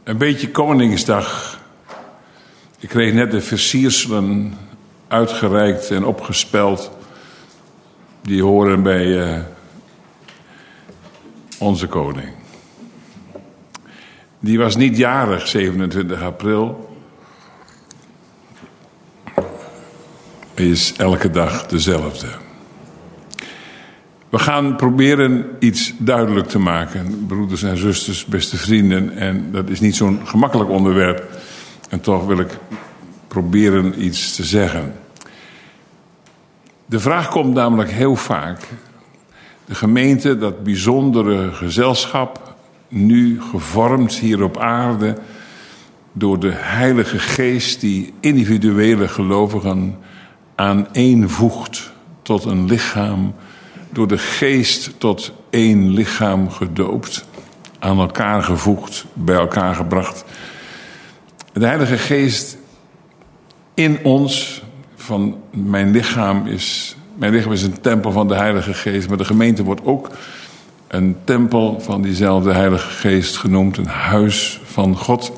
Een beetje Koningsdag. Ik kreeg net de versierselen uitgereikt en opgespeld. Die horen bij onze koning. Die was niet jarig, 27 april. Hij is elke dag dezelfde. We gaan proberen iets duidelijk te maken. Broeders en zusters, beste vrienden. En dat is niet zo'n gemakkelijk onderwerp. En toch wil ik proberen iets te zeggen. De vraag komt namelijk heel vaak. De gemeente, dat bijzondere gezelschap, nu gevormd hier op aarde door de Heilige Geest die individuele gelovigen aaneenvoegt tot een lichaam, door de Geest tot één lichaam gedoopt, aan elkaar gevoegd, bij elkaar gebracht. De Heilige Geest in ons, van mijn lichaam is een tempel van de Heilige Geest, maar de gemeente wordt ook een tempel van diezelfde Heilige Geest genoemd, een huis van God.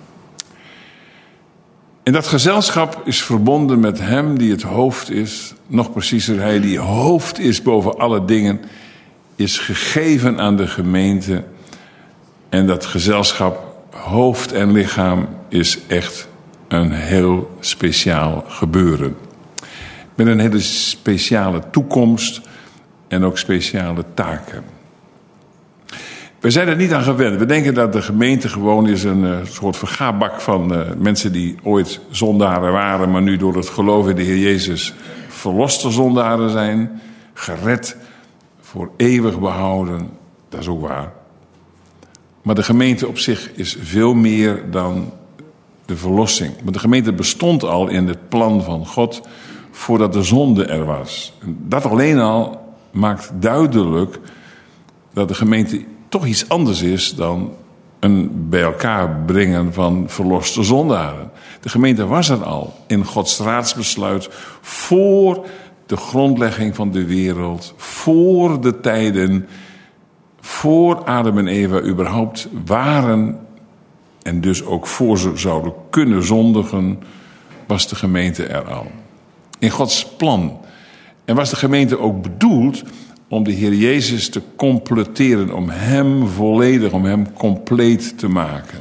En dat gezelschap is verbonden met hem die het hoofd is. Nog preciezer, hij die hoofd is boven alle dingen, is gegeven aan de gemeente. En dat gezelschap, hoofd en lichaam, is echt een heel speciaal gebeuren. Met een hele speciale toekomst en ook speciale taken. We zijn er niet aan gewend. We denken dat de gemeente gewoon is een soort vergaarbak van mensen die ooit zondaren waren, maar nu door het geloof in de Heer Jezus verloste zondaren zijn. Gered, voor eeuwig behouden. Dat is ook waar. Maar de gemeente op zich is veel meer dan de verlossing. Maar de gemeente bestond al in het plan van God voordat de zonde er was. En dat alleen al maakt duidelijk dat de gemeente toch iets anders is dan een bij elkaar brengen van verloste zondaren. De gemeente was er al in Gods raadsbesluit voor de grondlegging van de wereld, voor de tijden, voor Adam en Eva überhaupt waren en dus ook voor ze zouden kunnen zondigen, was de gemeente er al. In Gods plan. En was de gemeente ook bedoeld om de Heer Jezus te completeren, om hem volledig, om hem compleet te maken.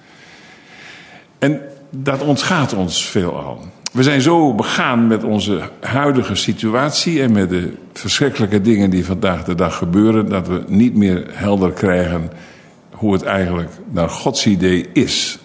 En dat ontgaat ons veelal. We zijn zo begaan met onze huidige situatie en met de verschrikkelijke dingen die vandaag de dag gebeuren, dat we niet meer helder krijgen hoe het eigenlijk naar Gods idee is.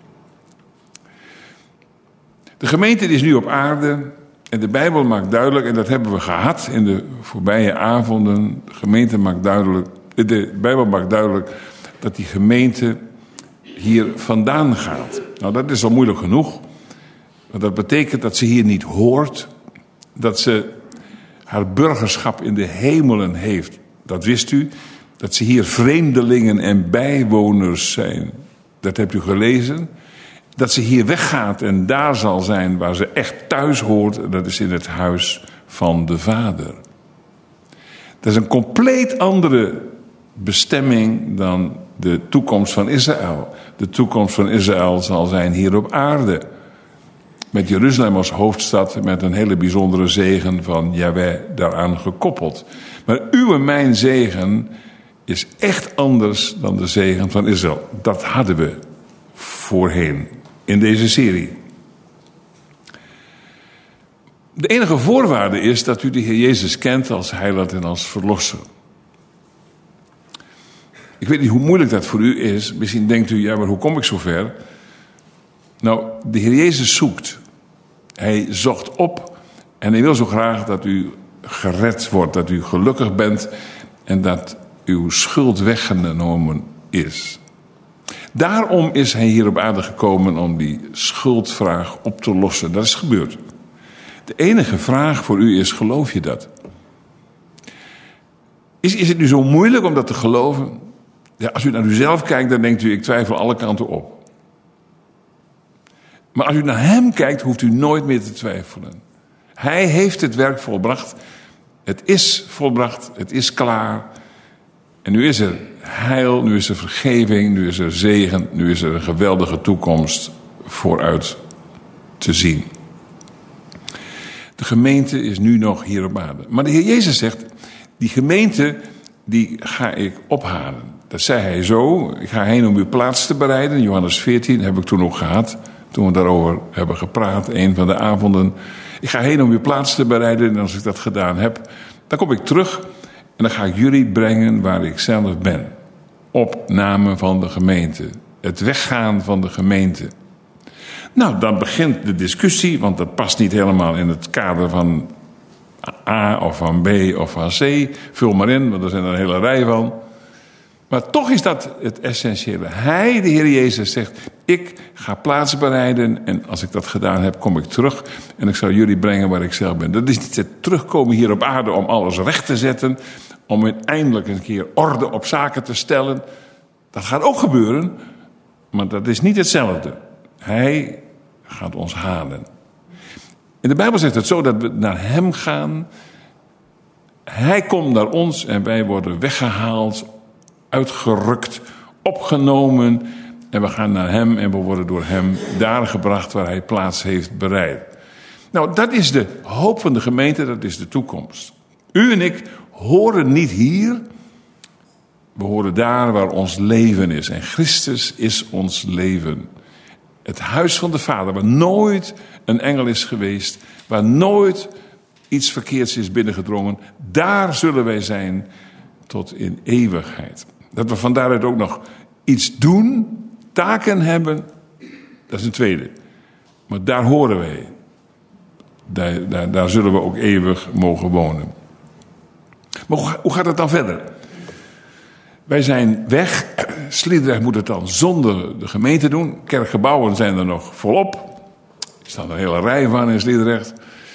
De gemeente is nu op aarde. En de Bijbel maakt duidelijk, en dat hebben we gehad in de voorbije avonden. De Bijbel maakt duidelijk dat die gemeente hier vandaan gaat. Nou, dat is al moeilijk genoeg. Want dat betekent dat ze hier niet hoort. Dat ze haar burgerschap in de hemelen heeft. Dat wist u. Dat ze hier vreemdelingen en bijwoners zijn. Dat hebt u gelezen. Dat ze hier weggaat en daar zal zijn waar ze echt thuis hoort. Dat is in het huis van de Vader. Dat is een compleet andere bestemming dan de toekomst van Israël. De toekomst van Israël zal zijn hier op aarde. Met Jeruzalem als hoofdstad, met een hele bijzondere zegen van Jahweh daaraan gekoppeld. Maar uw en mijn zegen is echt anders dan de zegen van Israël. Dat hadden we voorheen in deze serie. De enige voorwaarde is dat u de Heer Jezus kent als heiland en als verlosser. Ik weet niet hoe moeilijk dat voor u is. Misschien denkt u, ja, maar hoe kom ik zo ver? Nou, de Heer Jezus zoekt. Hij zocht op en hij wil zo graag dat u gered wordt, dat u gelukkig bent en dat uw schuld weggenomen is. Daarom is hij hier op aarde gekomen om die schuldvraag op te lossen. Dat is gebeurd. De enige vraag voor u is, geloof je dat? Is het nu zo moeilijk om dat te geloven? Ja, als u naar uzelf kijkt, dan denkt u, ik twijfel alle kanten op. Maar als u naar hem kijkt, hoeft u nooit meer te twijfelen. Hij heeft het werk volbracht. Het is volbracht, het is klaar. En nu is er heil, nu is er vergeving, nu is er zegen, nu is er een geweldige toekomst vooruit te zien. De gemeente is nu nog hier op aarde. Maar de Heer Jezus zegt, die gemeente, die ga ik ophalen. Dat zei hij zo, ik ga heen om uw plaats te bereiden. Johannes 14 heb ik toen ook gehad, toen we daarover hebben gepraat, een van de avonden. Ik ga heen om uw plaats te bereiden en als ik dat gedaan heb, dan kom ik terug en dan ga ik jullie brengen waar ik zelf ben. Opname van de gemeente. Het weggaan van de gemeente. Nou, dan begint de discussie, want dat past niet helemaal in het kader van A of van B of van C. Vul maar in, want er zijn er een hele rij van. Maar toch is dat het essentiële. Hij, de Heer Jezus, zegt, ik ga plaats bereiden en als ik dat gedaan heb, kom ik terug en ik zal jullie brengen waar ik zelf ben. Dat is niet het terugkomen hier op aarde om alles recht te zetten, om uiteindelijk een keer orde op zaken te stellen. Dat gaat ook gebeuren, maar dat is niet hetzelfde. Hij gaat ons halen. In de Bijbel zegt het zo dat we naar hem gaan. Hij komt naar ons en wij worden weggehaald, uitgerukt, opgenomen. En we gaan naar hem en we worden door hem daar gebracht waar hij plaats heeft bereid. Nou, dat is de hoop van de gemeente, dat is de toekomst. U en ik horen niet hier. We horen daar waar ons leven is. En Christus is ons leven. Het huis van de Vader, waar nooit een engel is geweest, waar nooit iets verkeerds is binnengedrongen, daar zullen wij zijn tot in eeuwigheid. Dat we van daaruit ook nog iets doen, taken hebben, dat is een tweede. Maar daar horen wij. Daar zullen we ook eeuwig mogen wonen. Maar hoe gaat het dan verder? Wij zijn weg. Sliedrecht moet het dan zonder de gemeente doen. Kerkgebouwen zijn er nog volop. Er staan een hele rij van in Sliedrecht.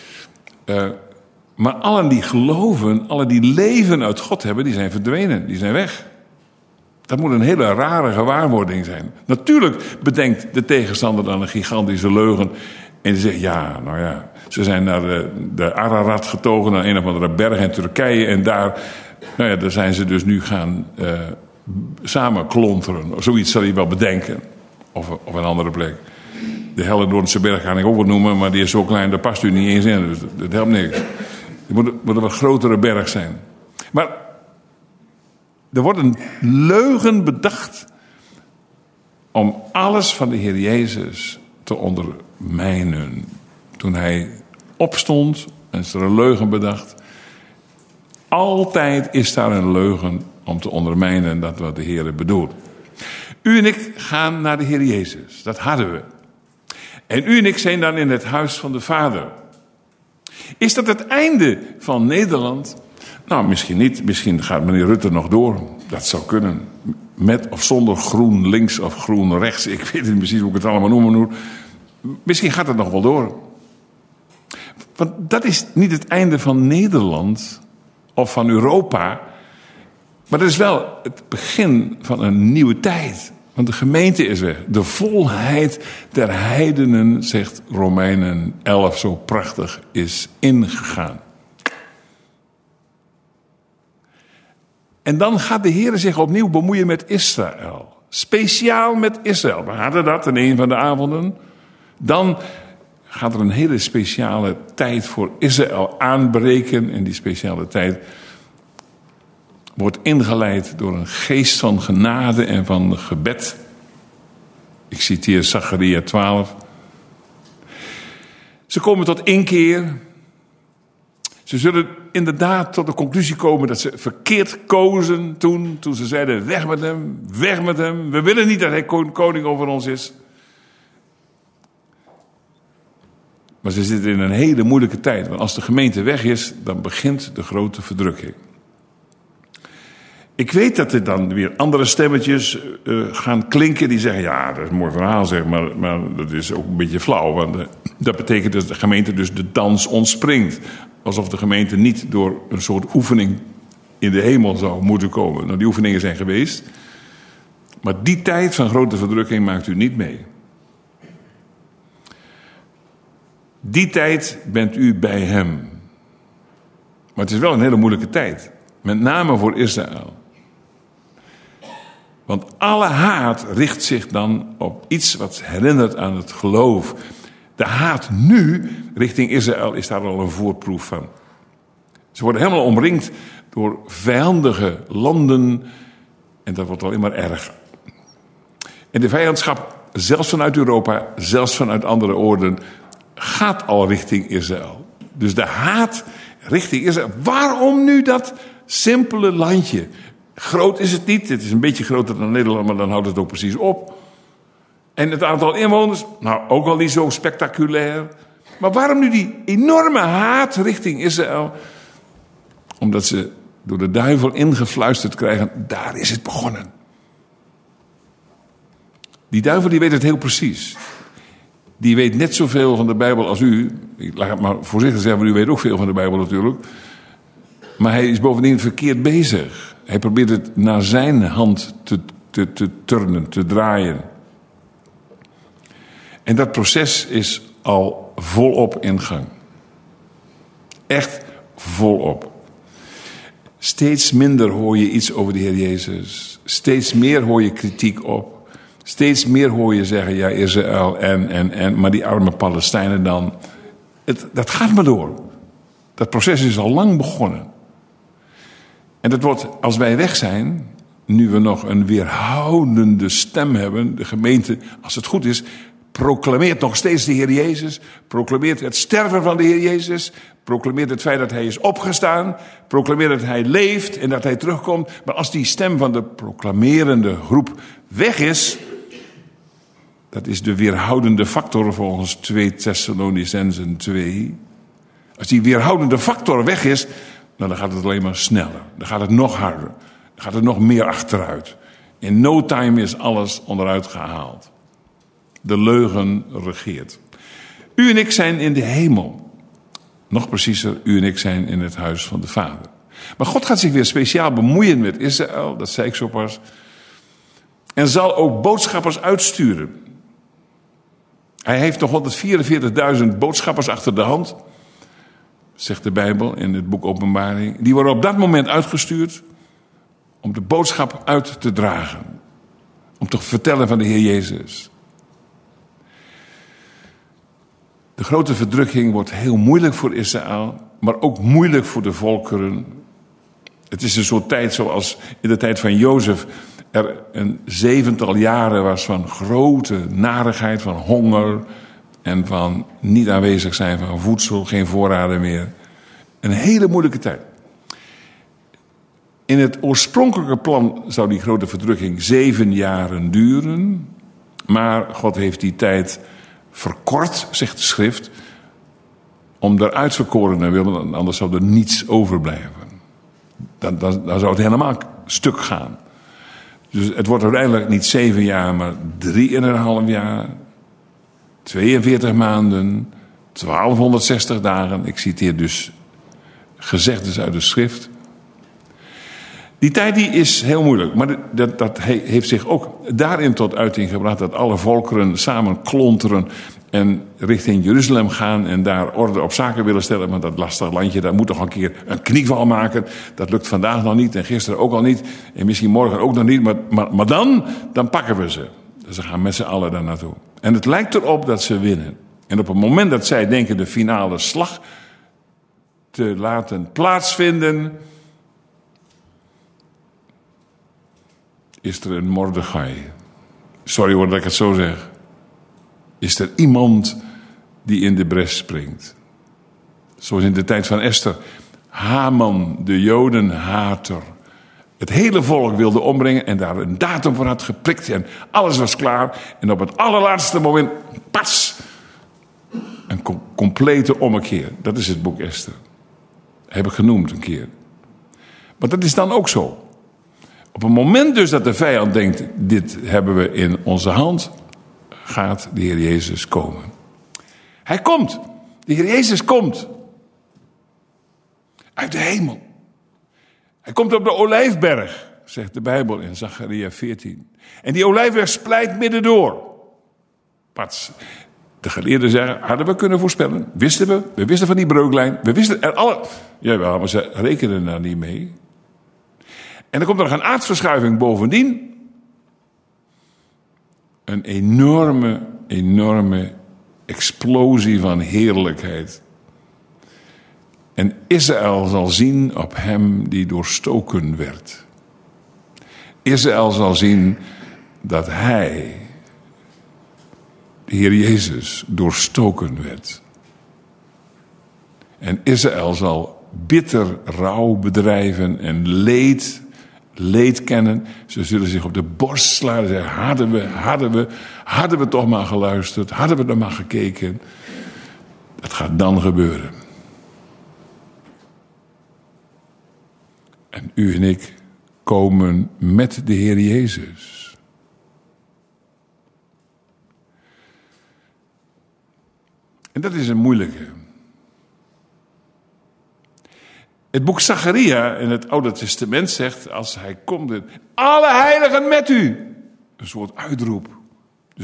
Maar allen die geloven, allen die leven uit God hebben, die zijn verdwenen. Die zijn weg. Dat moet een hele rare gewaarwording zijn. Natuurlijk bedenkt de tegenstander dan een gigantische leugen. En die zegt, ze zijn naar de Ararat getogen, naar een of andere berg in Turkije. En daar zijn ze dus nu gaan samen klonteren. Zoiets zal hij wel bedenken. Of een andere plek. De Hellendoornse berg ga ik ook wel noemen, maar die is zo klein, daar past u niet eens in. Dus dat helpt niks. Het moet een wat grotere berg zijn. Maar er wordt een leugen bedacht om alles van de Heer Jezus te ondermijnen. Toen hij opstond, is er een leugen bedacht. Altijd is daar een leugen om te ondermijnen dat wat de Heer bedoelt. U en ik gaan naar de Heer Jezus. Dat hadden we. En u en ik zijn dan in het huis van de Vader. Is dat het einde van Nederland? Nou, misschien niet. Misschien gaat meneer Rutte nog door. Dat zou kunnen. Met of zonder groen links of groen rechts. Ik weet niet precies hoe ik het allemaal noemen moet. Misschien gaat het nog wel door. Want dat is niet het einde van Nederland of van Europa. Maar dat is wel het begin van een nieuwe tijd. Want de gemeente is weg. De volheid der heidenen, zegt Romeinen 11 zo prachtig, is ingegaan. En dan gaat de Heer zich opnieuw bemoeien met Israël. Speciaal met Israël. We hadden dat in een van de avonden. Dan gaat er een hele speciale tijd voor Israël aanbreken. En die speciale tijd wordt ingeleid door een geest van genade en van gebed. Ik citeer Zacharia 12. Ze komen tot inkeer. Ze zullen inderdaad tot de conclusie komen dat ze verkeerd kozen toen ze zeiden, weg met hem, weg met hem. We willen niet dat hij koning over ons is. Maar ze zitten in een hele moeilijke tijd. Want als de gemeente weg is, dan begint de grote verdrukking. Ik weet dat er dan weer andere stemmetjes gaan klinken die zeggen, ja, dat is een mooi verhaal, zeg, maar dat is ook een beetje flauw. Want dat betekent dat de gemeente dus de dans ontspringt. Alsof de gemeente niet door een soort oefening in de hemel zou moeten komen. Nou, die oefeningen zijn geweest. Maar die tijd van grote verdrukking maakt u niet mee. Die tijd bent u bij hem. Maar het is wel een hele moeilijke tijd. Met name voor Israël. Want alle haat richt zich dan op iets wat herinnert aan het geloof. De haat nu richting Israël is daar al een voorproef van. Ze worden helemaal omringd door vijandige landen en dat wordt alleen maar erger. En de vijandschap, zelfs vanuit Europa, zelfs vanuit andere oorden, gaat al richting Israël. Dus de haat richting Israël. Waarom nu dat simpele landje? Groot is het niet. Het is een beetje groter dan Nederland, maar dan houdt het ook precies op. En het aantal inwoners, nou ook al niet zo spectaculair. Maar waarom nu die enorme haat richting Israël? Omdat ze door de duivel ingefluisterd krijgen, daar is het begonnen. Die duivel die weet het heel precies. Die weet net zoveel van de Bijbel als u. Ik laat het maar voorzichtig zeggen, maar u weet ook veel van de Bijbel natuurlijk. Maar hij is bovendien verkeerd bezig. Hij probeert het naar zijn hand te turnen, te draaien. En dat proces is al volop in gang. Echt volop. Steeds minder hoor je iets over de Heer Jezus. Steeds meer hoor je kritiek op. Steeds meer hoor je zeggen, ja, Israël maar die arme Palestijnen dan. Dat gaat maar door. Dat proces is al lang begonnen. En dat wordt, als wij weg zijn, nu we nog een weerhoudende stem hebben, de gemeente, als het goed is, proclameert nog steeds de Heer Jezus, proclameert het sterven van de Heer Jezus, proclameert het feit dat hij is opgestaan, proclameert dat hij leeft en dat hij terugkomt. Maar als die stem van de proclamerende groep weg is, dat is de weerhoudende factor volgens 2 Thessalonicenzen 2. Als die weerhoudende factor weg is, nou, dan gaat het alleen maar sneller. Dan gaat het nog harder. Dan gaat het nog meer achteruit. In no time is alles onderuit gehaald. De leugen regeert. U en ik zijn in de hemel. Nog preciezer, u en ik zijn in het huis van de Vader. Maar God gaat zich weer speciaal bemoeien met Israël, dat zei ik zo pas. En zal ook boodschappers uitsturen. Hij heeft nog 144.000 boodschappers achter de hand, zegt de Bijbel in het boek Openbaring. Die worden op dat moment uitgestuurd om de boodschap uit te dragen. Om te vertellen van de Heer Jezus. De grote verdrukking wordt heel moeilijk voor Israël, maar ook moeilijk voor de volkeren. Het is een soort tijd zoals in de tijd van Jozef er een 7-tal jaren was van grote narigheid, van honger en van niet aanwezig zijn van voedsel, geen voorraden meer. Een hele moeilijke tijd. In het oorspronkelijke plan zou die grote verdrukking 7 jaren duren, maar God heeft die tijd verkort, zegt de schrift, om de uitverkorenen willen, anders zou er niets overblijven. Dan zou het helemaal stuk gaan. Dus het wordt uiteindelijk niet 7 jaar, maar 3,5 jaar, 42 maanden, 1260 dagen. Ik citeer dus gezegdes uit de schrift. Die tijd die is heel moeilijk, maar dat heeft zich ook daarin tot uiting gebracht dat alle volkeren samen klonteren en richting Jeruzalem gaan en daar orde op zaken willen stellen. Maar dat lastig landje, daar moet toch een keer een knieval maken. Dat lukt vandaag nog niet en gisteren ook al niet en misschien morgen ook nog niet. Maar dan pakken we ze. Dus ze gaan met z'n allen daar naartoe. En het lijkt erop dat ze winnen. En op het moment dat zij denken de finale slag te laten plaatsvinden, is er een Mordechai. Sorry hoor dat ik het zo zeg. Is er iemand die in de bres springt. Zoals in de tijd van Esther. Haman, de Jodenhater. Het hele volk wilde ombrengen en daar een datum voor had geprikt. En alles was klaar. En op het allerlaatste moment, pas, een complete ommekeer. Dat is het boek Esther. Heb ik genoemd een keer. Maar dat is dan ook zo. Op het moment dus dat de vijand denkt, dit hebben we in onze hand, gaat de Heer Jezus komen. Hij komt. De Heer Jezus komt. Uit de hemel. Hij komt op de Olijfberg, zegt de Bijbel in Zacharia 14. En die Olijfberg splijt midden door. Pats. De geleerden zeggen, hadden we kunnen voorspellen. Wisten we. We wisten van die breuklijn. We wisten er alle. Jawel, maar ze rekenen daar niet mee. En dan komt er nog een aardverschuiving bovendien. een enorme explosie van heerlijkheid. En Israël zal zien op hem die doorstoken werd. Israël zal zien dat hij, de Heer Jezus, doorstoken werd. En Israël zal bitter rouw bedrijven en leed kennen. Ze zullen zich op de borst slaan en zeggen: hadden we toch maar geluisterd, hadden we er maar gekeken. Dat gaat dan gebeuren. En u en ik komen met de Heer Jezus. En dat is een moeilijke. Het boek Zacharia in het Oude Testament zegt, als hij komt, alle heiligen met u. Een soort uitroep. Dus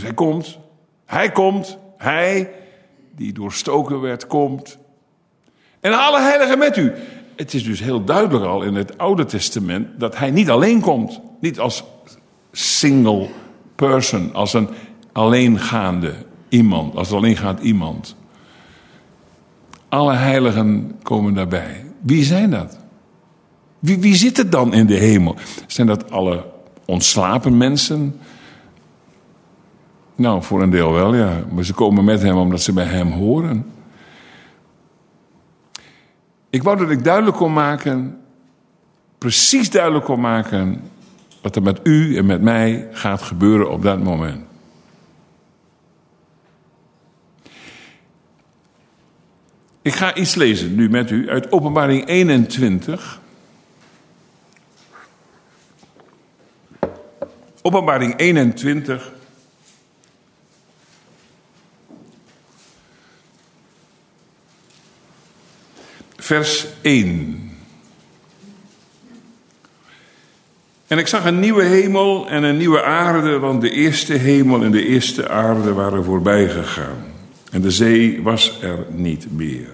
hij die doorstoken werd, komt. En alle heiligen met u. Het is dus heel duidelijk al in het Oude Testament dat hij niet alleen komt. Niet als single person, als een alleengaande iemand, als een alleengaand iemand. Alle heiligen komen daarbij. Wie zijn dat? Wie zit er dan in de hemel? Zijn dat alle ontslapen mensen? Nou, voor een deel wel, ja. Maar ze komen met hem omdat ze bij hem horen. Ik wou dat ik precies duidelijk kon maken, wat er met u en met mij gaat gebeuren op dat moment. Ik ga iets lezen nu met u uit Openbaring 21. Openbaring 21. Vers 1. En ik zag een nieuwe hemel en een nieuwe aarde, want de eerste hemel en de eerste aarde waren voorbij gegaan. En de zee was er niet meer.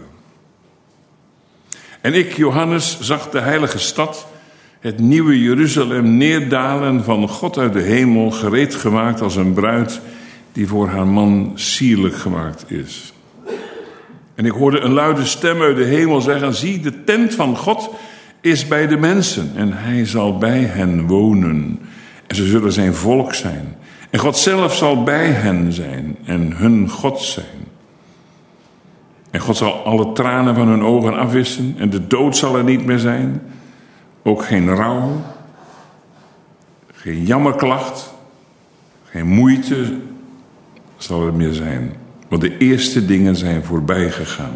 En ik, Johannes, zag de heilige stad, het nieuwe Jeruzalem, neerdalen van God uit de hemel, gereed gemaakt als een bruid die voor haar man sierlijk gemaakt is. En ik hoorde een luide stem uit de hemel zeggen: zie, de tent van God is bij de mensen en hij zal bij hen wonen. En ze zullen zijn volk zijn. En God zelf zal bij hen zijn en hun God zijn. En God zal alle tranen van hun ogen afwissen en de dood zal er niet meer zijn. Ook geen rouw, geen jammerklacht, geen moeite zal er meer zijn. Want de eerste dingen zijn voorbij gegaan.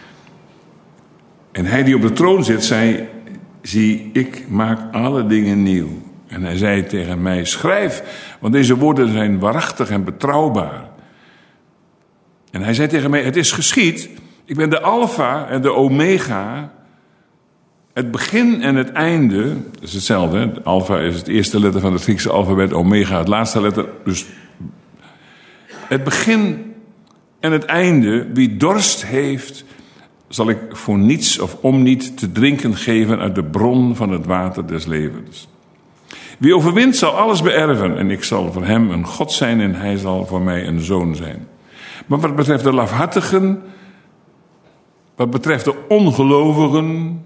En hij die op de troon zit, zei: zie, ik maak alle dingen nieuw. En hij zei tegen mij: schrijf, want deze woorden zijn waarachtig en betrouwbaar. En hij zei tegen mij: het is geschied. Ik ben de Alpha en de Omega. Het begin en het einde. Dat is hetzelfde. Hè? Alpha is het eerste letter van het Griekse alfabet. Omega het laatste letter. Dus het begin en het einde. Wie dorst heeft, zal ik voor niets of om niet te drinken geven uit de bron van het water des levens. Wie overwint zal alles beërven. En ik zal voor hem een God zijn en hij zal voor mij een zoon zijn. Maar wat betreft de lafhartigen, wat betreft de ongelovigen,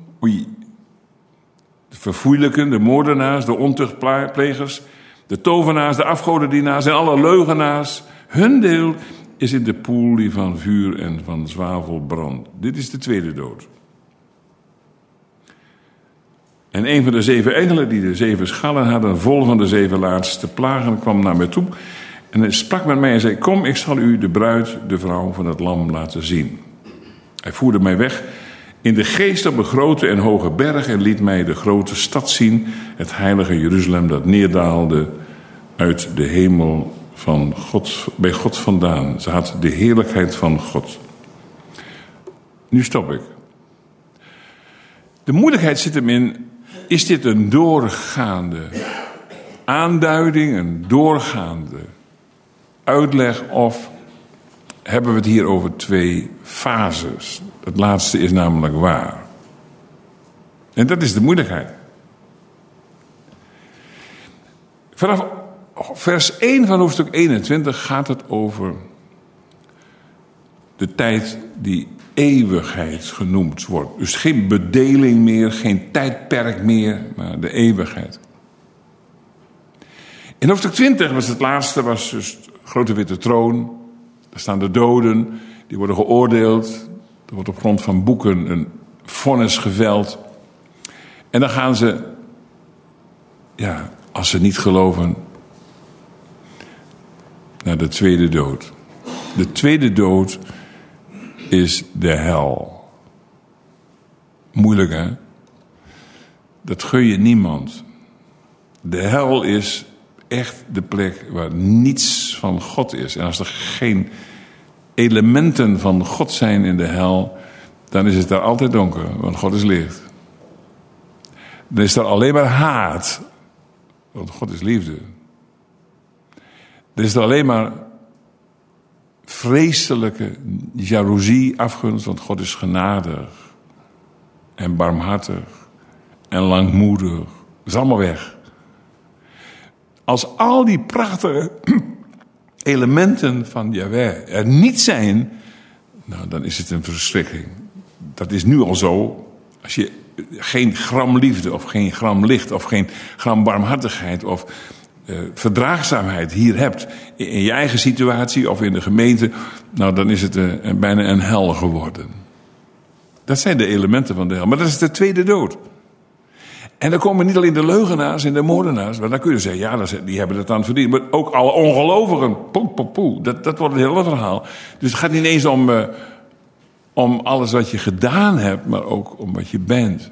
de verfoeilijken, de moordenaars, de ontuchtplegers, de tovenaars, de afgodendienaars en alle leugenaars, hun deel is in de poel die van vuur en van zwavel brandt. Dit is de tweede dood. En een van de 7 engelen die de 7 schalen hadden, vol van de 7 laatste plagen, kwam naar mij toe. En hij sprak met mij en zei: kom, ik zal u de bruid, de vrouw van het lam, laten zien. Hij voerde mij weg in de geest op een grote en hoge berg en liet mij de grote stad zien, het heilige Jeruzalem dat neerdaalde uit de hemel van God, bij God vandaan. Ze had de heerlijkheid van God. Nu stop ik. De moeilijkheid zit hem in: is dit een doorgaande aanduiding, een doorgaande uitleg, of hebben we het hier over 2 fases? Het laatste is namelijk waar. En dat is de moeilijkheid. Vanaf vers 1 van hoofdstuk 21 gaat het over de tijd die eeuwigheid genoemd wordt. Dus geen bedeling meer, geen tijdperk meer, maar de eeuwigheid. In hoofdstuk 20 was het laatste, was dus de grote witte troon. Daar staan de doden, die worden geoordeeld. Er wordt op grond van boeken een vonnis geveld. En dan gaan ze, als ze niet geloven, naar de tweede dood. De tweede dood is de hel. Moeilijk, hè? Dat gun je niemand. De hel is echt de plek waar niets van God is. En als er geen elementen van God zijn in de hel, dan is het daar altijd donker, want God is licht. Dan is daar alleen maar haat, want God is liefde. Er is er alleen maar vreselijke jaloezie, afgunst, want God is genadig en barmhartig en langmoedig. Dat is allemaal weg. Als al die prachtige elementen van Jahweh er niet zijn, nou, dan is het een verschrikking. Dat is nu al zo. Als je geen gram liefde of geen gram licht of geen gram barmhartigheid of verdraagzaamheid hier hebt in je eigen situatie of in de gemeente, nou, dan is het bijna een hel geworden. Dat zijn de elementen van de hel. Maar dat is de tweede dood. En dan komen niet alleen de leugenaars en de moordenaars, maar dan kun je zeggen, ja, die hebben het dan verdiend. Maar ook alle ongelovigen, dat wordt het hele verhaal. Dus het gaat niet eens om alles wat je gedaan hebt, maar ook om wat je bent.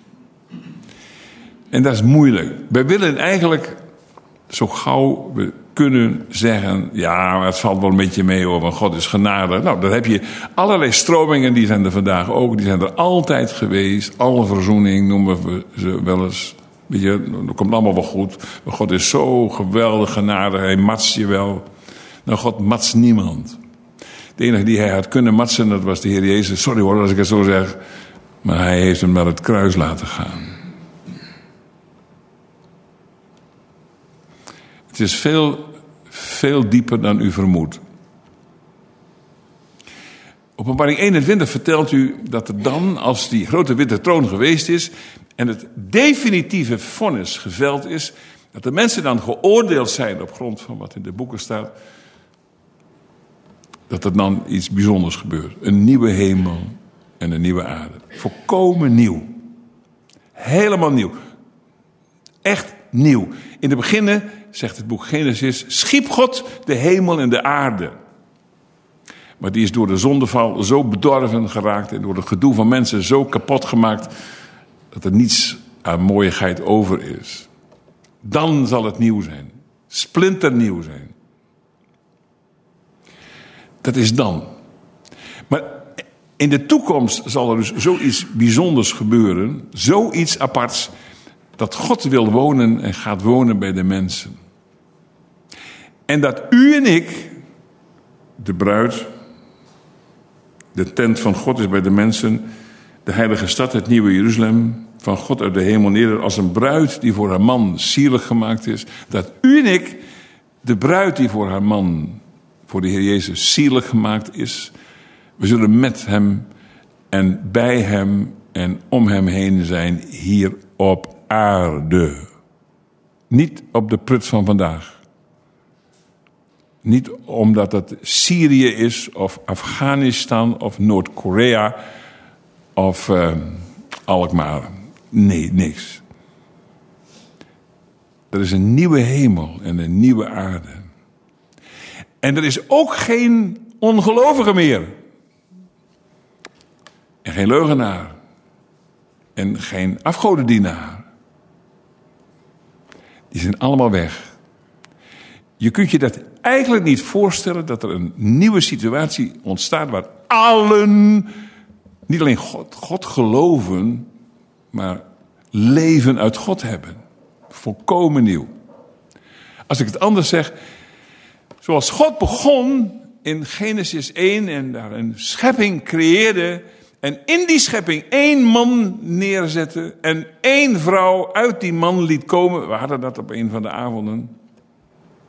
En dat is moeilijk. Wij willen eigenlijk zo gauw we kunnen zeggen, ja, maar het valt wel een beetje mee hoor, want God is genadig. Nou, dan heb je allerlei stromingen, die zijn er vandaag ook, die zijn er altijd geweest. Alle verzoening noemen we ze wel eens. Weet je, dat komt allemaal wel goed. Maar God is zo geweldig genadig, hij matst je wel. Nou, God matst niemand. De enige die hij had kunnen matsen, dat was de Heer Jezus. Sorry hoor, als ik het zo zeg. Maar hij heeft hem naar het kruis laten gaan. Het is veel, veel dieper dan u vermoedt. Openbaring 21 vertelt u dat er dan, als die grote witte troon geweest is en het definitieve vonnis geveld is, dat de mensen dan geoordeeld zijn op grond van wat in de boeken staat, dat er dan iets bijzonders gebeurt. Een nieuwe hemel en een nieuwe aarde. Volkomen nieuw. Helemaal nieuw. Echt nieuw. In het begin, zegt het boek Genesis, schiep God de hemel en de aarde. Maar die is door de zondeval zo bedorven geraakt en door het gedoe van mensen zo kapot gemaakt dat er niets aan mooiigheid over is. Dan zal het nieuw zijn. Splinternieuw zijn. Dat is dan. Maar in de toekomst zal er dus zoiets bijzonders gebeuren. Zoiets aparts. Dat God wil wonen en gaat wonen bij de mensen. En dat u en ik, de bruid, de tent van God is bij de mensen, de heilige stad, het nieuwe Jeruzalem, van God uit de hemel neer, als een bruid die voor haar man zielig gemaakt is. Dat u en ik, de bruid die voor haar man, voor de Heer Jezus zielig gemaakt is, we zullen met hem en bij hem en om hem heen zijn hier op aarde. Niet op de prut van vandaag. Niet omdat het Syrië is of Afghanistan of Noord-Korea of Alkmaar. Nee, niks. Er is een nieuwe hemel en een nieuwe aarde. En er is ook geen ongelovige meer. En geen leugenaar. En geen afgodendienaar. Die zijn allemaal weg. Je kunt je dat eigenlijk niet voorstellen dat er een nieuwe situatie ontstaat waar allen niet alleen God geloven, maar leven uit God hebben. Volkomen nieuw. Als ik het anders zeg, zoals God begon in Genesis 1 en daar een schepping creëerde en in die schepping 1 man neerzette en 1 vrouw uit die man liet komen. We hadden dat op een van de avonden.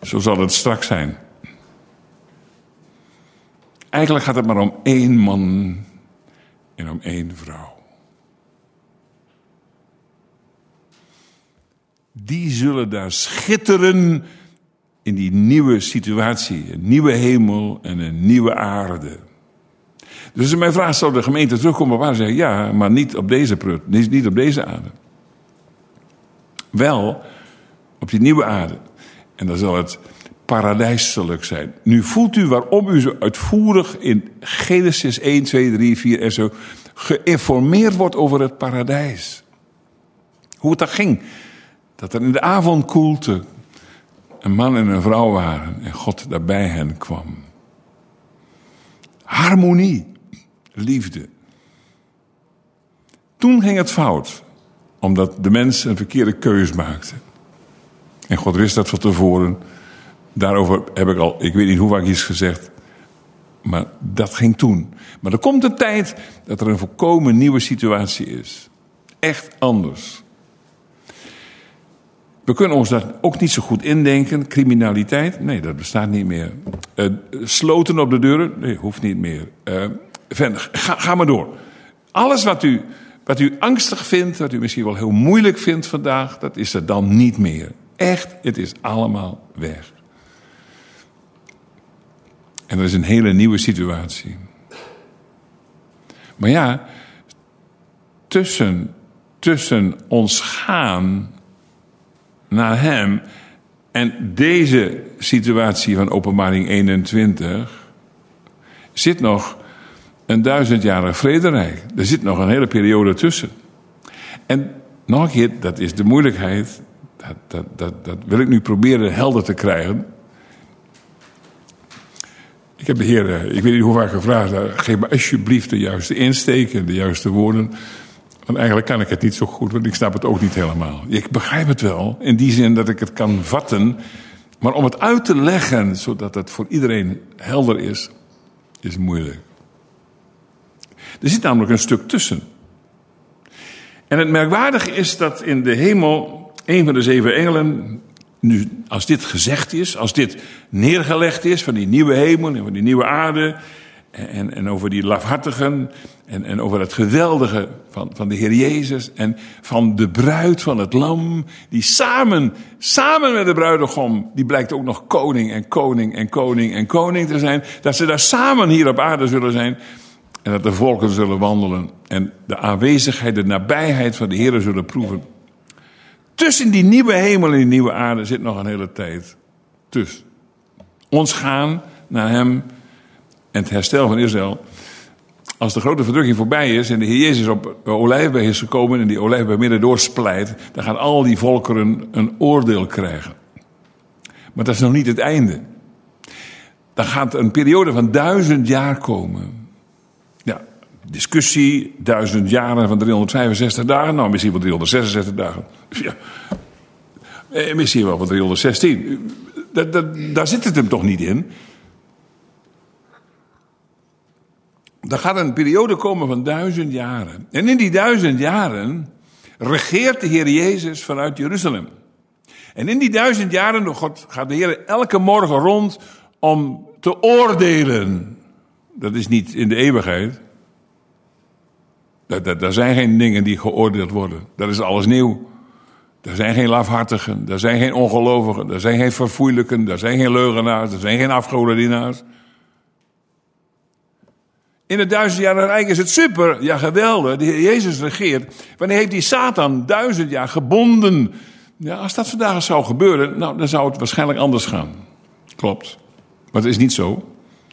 zo zal het straks zijn. Eigenlijk gaat het maar om 1 man en om 1 vrouw. Die zullen daar schitteren in die nieuwe situatie. Een nieuwe hemel en een nieuwe aarde. Dus mijn vraag, zou de gemeente terugkomen waar ze zeggen, ja, maar niet op deze prut, niet op deze aarde. Wel op die nieuwe aarde. En dan zal het paradijselijk zijn. Nu voelt u waarom u zo uitvoerig in Genesis 1, 2, 3, 4 en zo geïnformeerd wordt over het paradijs. Hoe het daar ging. Dat er in de avondkoelte een man en een vrouw waren en God daarbij hen kwam. Harmonie, liefde. Toen ging het fout, omdat de mens een verkeerde keus maakte. En God wist dat van tevoren. Daarover heb ik al, ik weet niet hoe vaak iets gezegd. Maar dat ging toen. Maar er komt een tijd dat er een volkomen nieuwe situatie is. Echt anders. We kunnen ons daar ook niet zo goed indenken. Criminaliteit, nee, dat bestaat niet meer. Sloten op de deuren, nee, hoeft niet meer. Ga maar door. Alles wat u angstig vindt, wat u misschien wel heel moeilijk vindt vandaag, dat is er dan niet meer. Echt, het is allemaal weg. En er is een hele nieuwe situatie. Maar ja, tussen ons gaan naar hem en deze situatie van Openbaring 21 zit nog een 1000-jarig vrederijk. Er zit nog een hele periode tussen. En nog een keer, dat is de moeilijkheid. Dat wil ik nu proberen helder te krijgen. Ik heb de Heer, ik weet niet hoe vaak gevraagd, geef me alsjeblieft de juiste insteek en de juiste woorden. Want eigenlijk kan ik het niet zo goed, want ik snap het ook niet helemaal. Ik begrijp het wel, in die zin dat ik het kan vatten. Maar om het uit te leggen, zodat het voor iedereen helder is moeilijk. Er zit namelijk een stuk tussen. En het merkwaardige is dat in de hemel een van de 7 engelen, nu als dit gezegd is, als dit neergelegd is van die nieuwe hemel en van die nieuwe aarde en over die lafhartigen en over het geweldige van de Heer Jezus en van de bruid van het lam, die samen met de bruidegom, die blijkt ook nog koning en koning en koning en koning te zijn, dat ze daar samen hier op aarde zullen zijn en dat de volken zullen wandelen en de aanwezigheid, de nabijheid van de Heer zullen proeven. Tussen die nieuwe hemel en die nieuwe aarde zit nog een hele tijd tussen. Ons gaan naar hem en het herstel van Israël. Als de grote verdrukking voorbij is en de Heer Jezus op de Olijfberg is gekomen en die Olijfberg midden doorsplijt, dan gaan al die volkeren een oordeel krijgen. Maar dat is nog niet het einde. Dan gaat een periode van 1000 jaar komen. Ja, discussie, 1000 jaren van 365 dagen. Nou, misschien wel 366 dagen. Ja. Misschien wel van 316. Daar zit het hem toch niet in. Er gaat een periode komen van 1000 jaren. En in die 1000 jaren regeert de Heer Jezus vanuit Jeruzalem. En in die 1000 jaren gaat de Heer elke morgen rond om te oordelen. Dat is niet in de eeuwigheid. Daar zijn geen dingen die geoordeeld worden. Dat is alles nieuw. Er zijn geen lafhartigen, er zijn geen ongelovigen, er zijn geen verfoeilijken, er zijn geen leugenaars, er zijn geen afgodendienaars. In het 1000-jarige rijk is het super, ja geweldig, de Heer Jezus regeert. Wanneer heeft die Satan 1000 jaar gebonden? Ja, als dat vandaag zou gebeuren, nou, dan zou het waarschijnlijk anders gaan. Klopt, maar het is niet zo.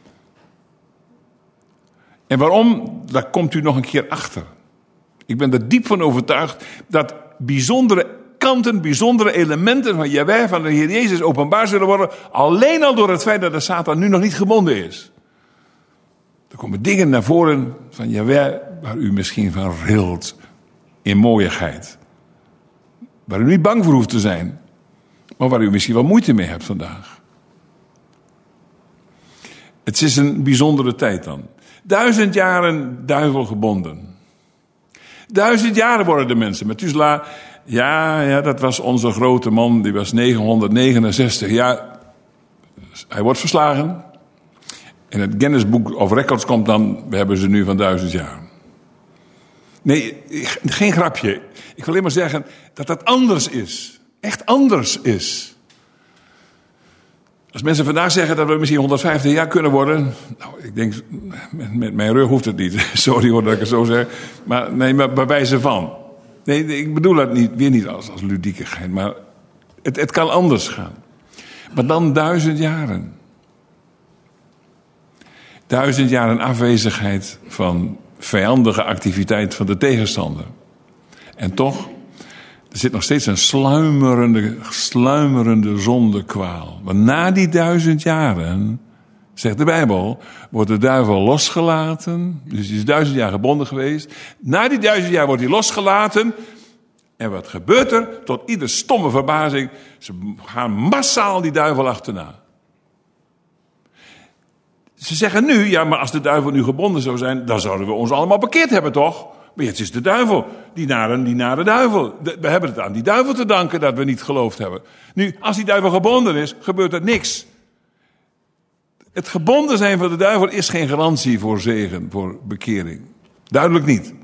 En waarom? Daar komt u nog een keer achter. Ik ben er diep van overtuigd dat bijzondere kanten, bijzondere elementen van Jahweh, van de Heer Jezus openbaar zullen worden, alleen al door het feit dat de Satan nu nog niet gebonden is. Er komen dingen naar voren van Jahweh waar u misschien van rilt in mooiigheid. Waar u niet bang voor hoeft te zijn, maar waar u misschien wel moeite mee hebt vandaag. Het is een bijzondere tijd dan. 1000 jaren duivel gebonden. 1000 jaren worden de mensen. Methuselah, ja, dat was onze grote man, die was 969 jaar. Hij wordt verslagen. En het Guinness Book of Records komt dan, we hebben ze nu van 1000 jaar. Nee, geen grapje. Ik wil alleen maar zeggen dat dat anders is. Echt anders is. Als mensen vandaag zeggen dat we misschien 150 jaar kunnen worden. Nou, ik denk, met mijn rug hoeft het niet. Sorry hoor dat ik het zo zeg. Maar nee, maar bij wijze van. Nee, ik bedoel dat weer niet als ludiekigheid. Maar het kan anders gaan. Maar dan 1000 jaren. 1000 jaar afwezigheid van vijandige activiteit van de tegenstander. En toch, er zit nog steeds een sluimerende zondekwaal. Want na die 1000 jaren, zegt de Bijbel, wordt de duivel losgelaten. Dus hij is 1000 jaar gebonden geweest. Na die 1000 jaar wordt hij losgelaten. En wat gebeurt er? Tot ieder stomme verbazing. Ze gaan massaal die duivel achterna. Ze zeggen nu, ja, maar als de duivel nu gebonden zou zijn, dan zouden we ons allemaal bekeerd hebben, toch? Maar het is de duivel, die nare duivel. We hebben het aan die duivel te danken dat we niet geloofd hebben. Nu, als die duivel gebonden is, gebeurt er niks. Het gebonden zijn van de duivel is geen garantie voor zegen, voor bekering. Duidelijk niet.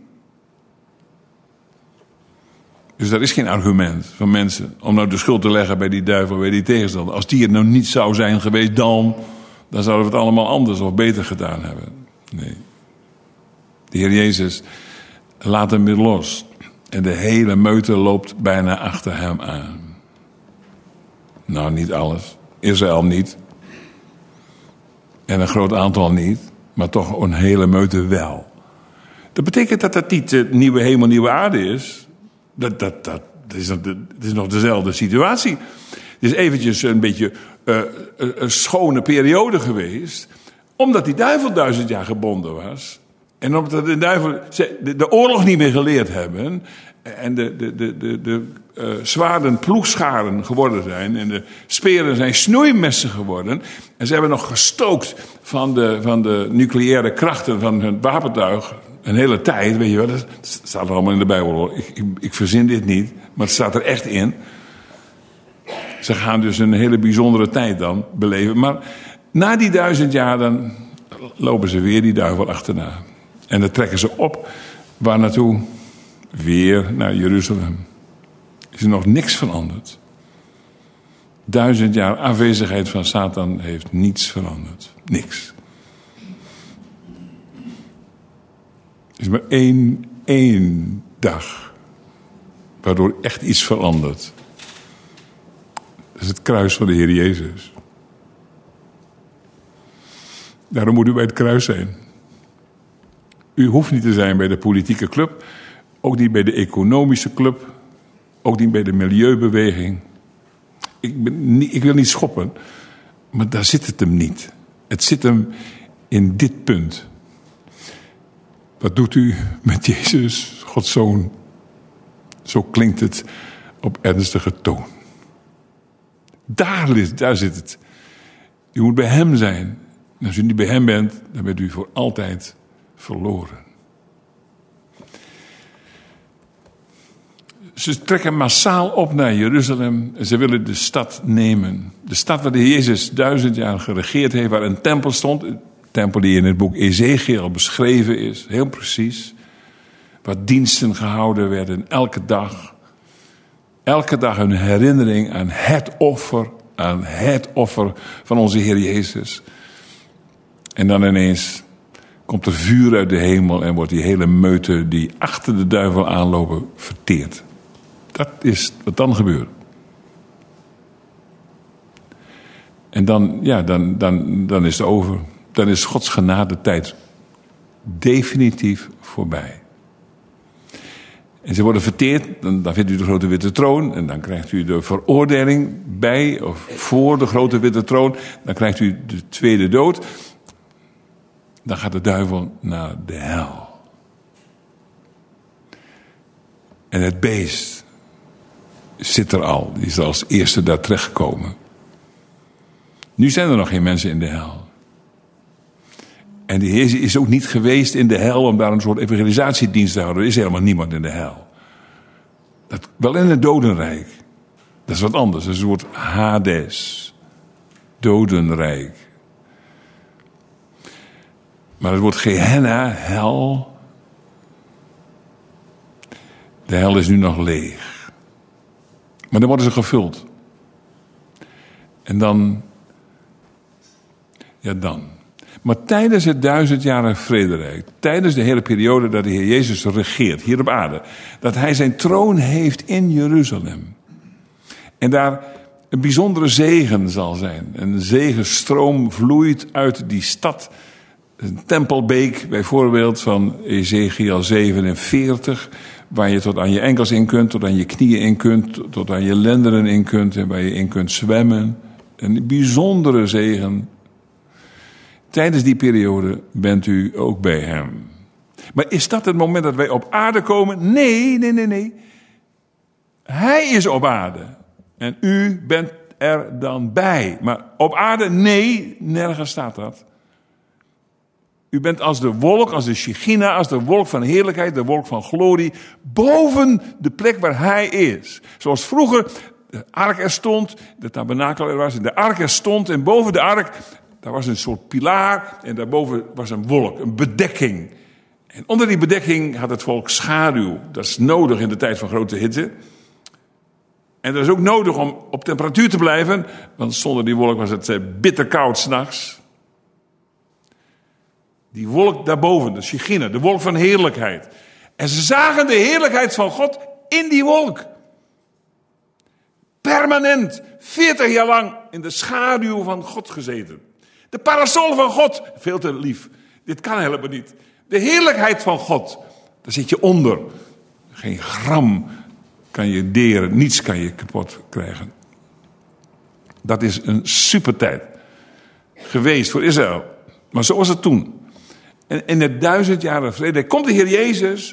Dus dat is geen argument van mensen om nou de schuld te leggen bij die duivel, bij die tegenstander. Als die het nou niet zou zijn geweest, dan zouden we het allemaal anders of beter gedaan hebben. Nee. De Heer Jezus laat hem weer los. En de hele meute loopt bijna achter hem aan. Nou, niet alles. Israël niet. En een groot aantal niet. Maar toch een hele meute wel. Dat betekent dat dat niet de nieuwe hemel, nieuwe aarde is. Dat is nog dezelfde situatie. Het is eventjes een beetje een schone periode geweest. Omdat die duivel 1000 jaar gebonden was. En omdat de duivel de oorlog niet meer geleerd hebben. En de zwaarden ploegscharen geworden zijn. En de speren zijn snoeimessen geworden. En ze hebben nog gestookt van de nucleaire krachten van hun wapentuig. Een hele tijd, weet je wel. Dat staat er allemaal in de Bijbel hoor. Ik verzin dit niet, maar het staat er echt in. Ze gaan dus een hele bijzondere tijd dan beleven. Maar na die 1000 jaar dan lopen ze weer die duivel achterna. En dan trekken ze op. Waar naartoe? Weer naar Jeruzalem. Is er nog niks veranderd. 1000 jaar afwezigheid van Satan heeft niets veranderd. Niks. Er is maar één dag waardoor echt iets verandert. Dat is het kruis van de Heer Jezus. Daarom moet u bij het kruis zijn. U hoeft niet te zijn bij de politieke club. Ook niet bij de economische club. Ook niet bij de milieubeweging. Ik wil niet schoppen. Maar daar zit het hem niet. Het zit hem in dit punt. Wat doet u met Jezus, Gods Zoon? Zo klinkt het op ernstige toon. Daar zit het. U moet bij hem zijn. En als u niet bij hem bent, dan bent u voor altijd verloren. Ze trekken massaal op naar Jeruzalem en ze willen de stad nemen. De stad waar de Heer Jezus 1000 jaar geregeerd heeft, waar een tempel stond. Een tempel die in het boek Ezekiel beschreven is, heel precies. Waar diensten gehouden werden elke dag. Elke dag een herinnering aan het offer van onze Heer Jezus. En dan ineens komt er vuur uit de hemel en wordt die hele meute die achter de duivel aanlopen verteerd. Dat is wat dan gebeurt. En dan is het over. Dan is Gods genadetijd definitief voorbij. En ze worden verteerd, dan vindt u de grote witte troon. En dan krijgt u de veroordeling bij of voor de grote witte troon. Dan krijgt u de tweede dood. Dan gaat de duivel naar de hel. En het beest zit er al. Die is als eerste daar terechtgekomen. Nu zijn er nog geen mensen in de hel. En de Heer is ook niet geweest in de hel om daar een soort evangelisatiedienst te houden. Er is helemaal niemand in de hel. Wel in het dodenrijk. Dat is wat anders. Dat is een soort Hades. dodenrijk. Maar het woord Gehenna, hel. De hel is nu nog leeg. Maar dan worden ze gevuld. En dan. Ja, dan. Maar tijdens het 1000-jarig vrederijk, tijdens de hele periode dat de Heer Jezus regeert hier op aarde, dat hij zijn troon heeft in Jeruzalem. En daar een bijzondere zegen zal zijn. Een zegenstroom vloeit uit die stad. Een tempelbeek bijvoorbeeld van Ezekiel 47, waar je tot aan je enkels in kunt, tot aan je knieën in kunt, tot aan je lendenen in kunt en waar je in kunt zwemmen. Een bijzondere zegen. Tijdens die periode bent u ook bij hem. Maar is dat het moment dat wij op aarde komen? Nee. Hij is op aarde. En u bent er dan bij. Maar op aarde? Nee, nergens staat dat. U bent als de wolk, als de Shechina, als de wolk van heerlijkheid, de wolk van glorie, boven de plek waar hij is. Zoals vroeger de ark er stond, de tabernakel er was, en de ark er stond en boven de ark, daar was een soort pilaar en daarboven was een wolk, een bedekking. En onder die bedekking had het volk schaduw. Dat is nodig in de tijd van grote hitte. En dat is ook nodig om op temperatuur te blijven, want zonder die wolk was het bitter koud 's nachts. Die wolk daarboven, de Shechina, de wolk van heerlijkheid. En ze zagen de heerlijkheid van God in die wolk. Permanent, 40 jaar lang in de schaduw van God gezeten. De parasol van God, veel te lief. Dit kan helemaal niet. De heerlijkheid van God, daar zit je onder. Geen gram kan je deren, niets kan je kapot krijgen. Dat is een supertijd geweest voor Israël. Maar zo was het toen. En in het 1000-jarige vrede komt de Heer Jezus.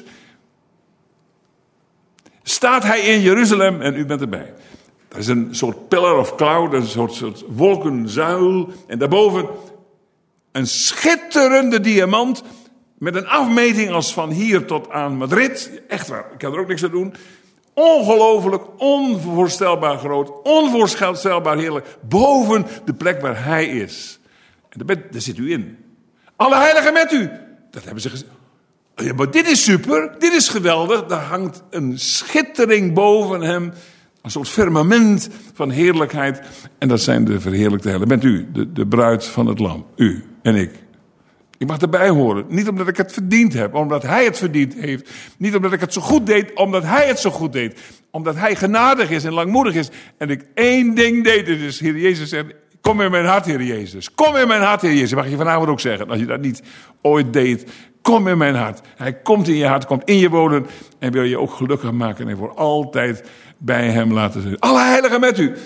Staat hij in Jeruzalem en u bent erbij. Dat is een soort pillar of cloud, een soort wolkenzuil. En daarboven een schitterende diamant met een afmeting als van hier tot aan Madrid. Echt waar, ik kan er ook niks aan doen. Ongelooflijk, onvoorstelbaar groot, onvoorstelbaar heerlijk. Boven de plek waar hij is. En daar zit u in. Alle heiligen met u. Dat hebben ze gezegd. Ja, maar dit is super, dit is geweldig. Daar hangt een schittering boven hem. Een soort firmament van heerlijkheid. En dat zijn de verheerlijkte hellen. Bent u, de bruid van het lam. U en ik. Ik mag erbij horen. Niet omdat ik het verdiend heb. Omdat hij het verdiend heeft. Niet omdat ik het zo goed deed. Omdat hij het zo goed deed. Omdat hij genadig is en langmoedig is. En ik één ding deed. Dit is Heer Jezus zegt. Kom in mijn hart, Heer Jezus. Kom in mijn hart, Heer Jezus. Mag je vanavond ook zeggen. Als je dat niet ooit deed. Kom in mijn hart. Hij komt in je hart. Komt in je wonen. En wil je ook gelukkig maken. En voor altijd bij hem laten zijn. Alle heiligen met u.